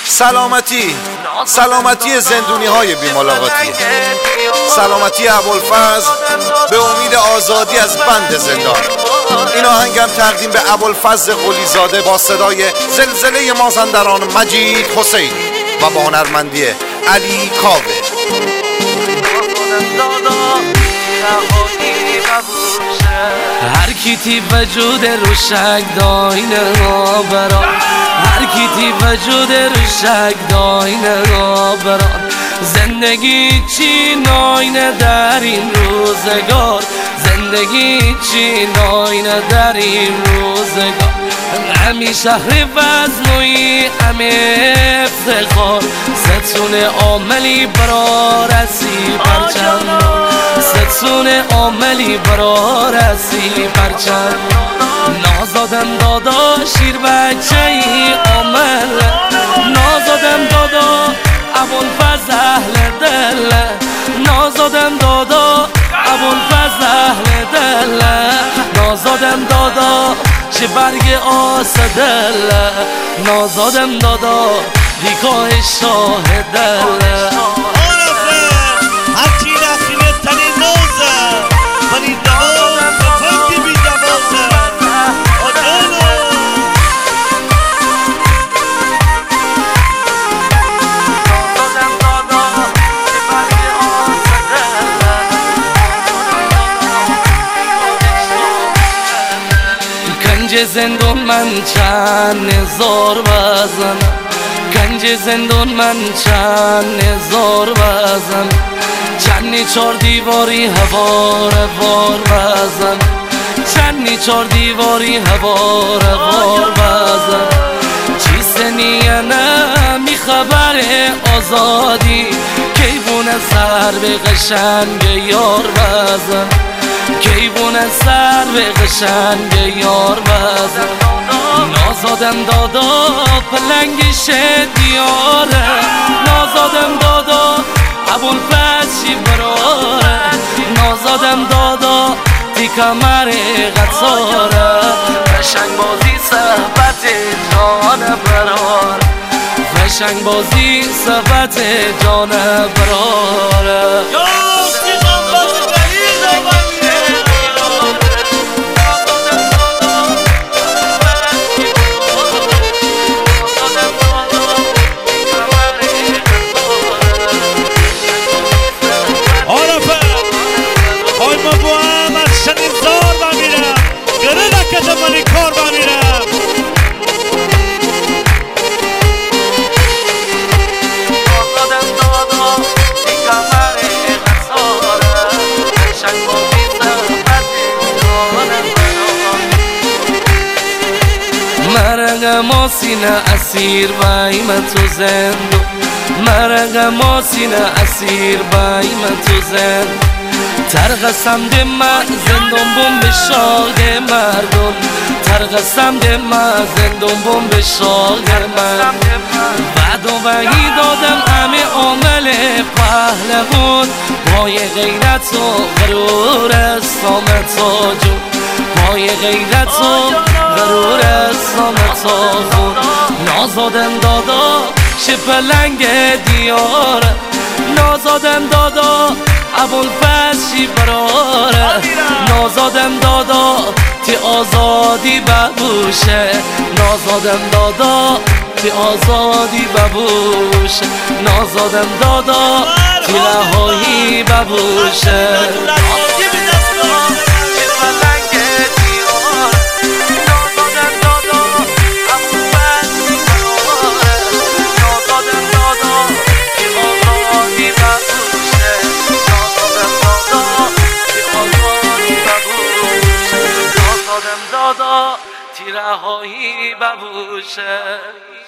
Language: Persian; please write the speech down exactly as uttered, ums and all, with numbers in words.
سلامتی سلامتی زندونی های بی‌ملاقاتی، سلامتی ابوالفضل به امید آزادی از بند زندان. این آهنگم تقدیم به ابوالفضل قلیزاده با صدای زلزله مازندران مجید حسینی و با هنرمندی علی کاوه. هر کیتی وجود روشک داینه ها بران، هر کیتی وجود روشک داینه ها بران. زندگی چی ناینه در این روزگار، زندگی چی ناینه در این روزگار. همی شهر وزنوی همه افتخار، ستون عاملی برا رسی پرچم، ستون عاملی برا رسی پرچم. نازادم دادا شیر بچه ای عامل، نازادم دادا ابوالفضل اهل دل، نازادم دادا ابوالفضل اهل دل، نازادم دادا چه برگ آس دل، نازادم دادا ریکاه شاه دل. هرچی رفیه تنی نوزه ولی دوازه فنگی بی دوازه آجانو. نازادم دادا چه برگ آس دل. کنج زندون من چند نزار بزنم، کنج زندون من چند نزار بزنم. چندی چار دیواری هوار وار بزن، چندی چار دیواری هوار وار بزن. چیست نیه نمی خبر آزادی، کیبونه سر به قشنگ یار بزن، کیبونه سر به قشنگ یار بزن. نازادم دادا پلنگش دیاره، نازادم دادا ابوالفضل براره، نازادم دادا تی کمر قطاره. فشنگ بازی صحبت جان براره، فشنگ بازی صحبت جان براره. من کار بمیرم نازادم دادا تی کمر قطاره، فشنگ بازی صحبت جان براره. مرگ ماسینه اسیر بای من تو زندون، مرگ ماسینه اسیر بای من تو زندون. ترقصم ده من زندون بوم به شاق مردم، ترقصم ده من زندون بوم به شاق مردم. بعد و وحی دادم همه عامل پهلوان، پای غیرت و غرور سامتا جون، پای غیرت و غرور سامتا خون. نازادم دادا چه پلنگ دیاره، نازادم دادا ابوالفضل براره، نازادم دادا تی آزادی ببوشه، نازادم دادا تی آزادی ببوشه، نازادم دادا تی رهایی ببوشه. دادا تی رهایی ببوشه.